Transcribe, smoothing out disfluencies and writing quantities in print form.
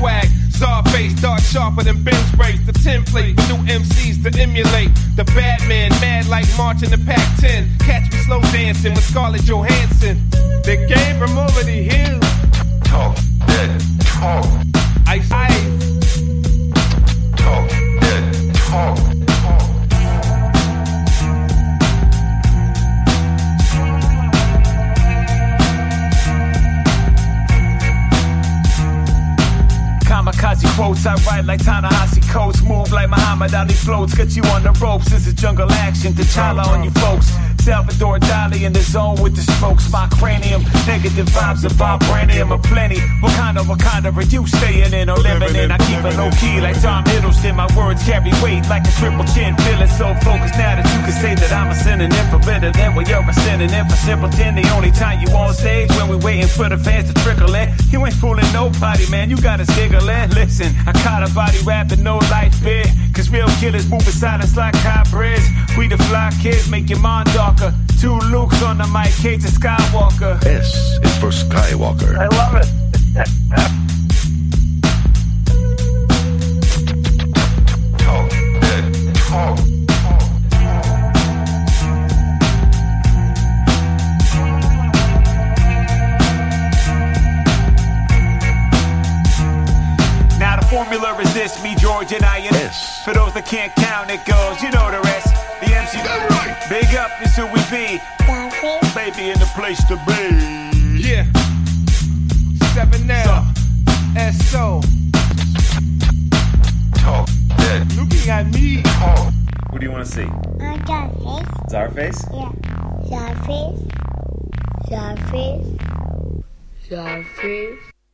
swag. Czar face, dark sharper than Ben's race. The template for new MCs to emulate. The bad man, mad like marching the Pac-10. Catch me slow dancing with Scarlett Johansson. The game from over the hills. Talk that talk. Ice ice. Talk that talk. Kamikaze quotes, I write like Ta-Nehisi Coates. Move like Muhammad Ali floats. Got you on the ropes, this is jungle action. T'Challa on you folks. Salvador Dali in the zone with the strokes. My cranium, negative vibes of vibranium aplenty. What kind of are you staying in or living in? I keep it low key like Tom Hiddleston. My words carry weight like a triple chin. Feeling so focused now that you can say that I'm a synonym for better than what you're a synonym for simpleton. The only time you on stage when we waiting for the fans to trickle in. You ain't fooling nobody, man. You gotta giggle in. Listen, I caught a body rapping, no life bit. Cause real killers move in silence like hybrids. We the fly kids, make your mind darker. Two Lukes on the mic, Cage of Skywalker. S is for Skywalker. I love it. Talk that talk. Now the formula is this, me, George, and Ian. S. For those that can't count, it goes, you know the rest. The MC, right. Big up, this who we be. Baby in the place to be. Yeah. 7 now. S.O. Talk that Looking at me. talk. Who do you want to see? Starface. Czarface? Yeah. Starface. Starface. Starface.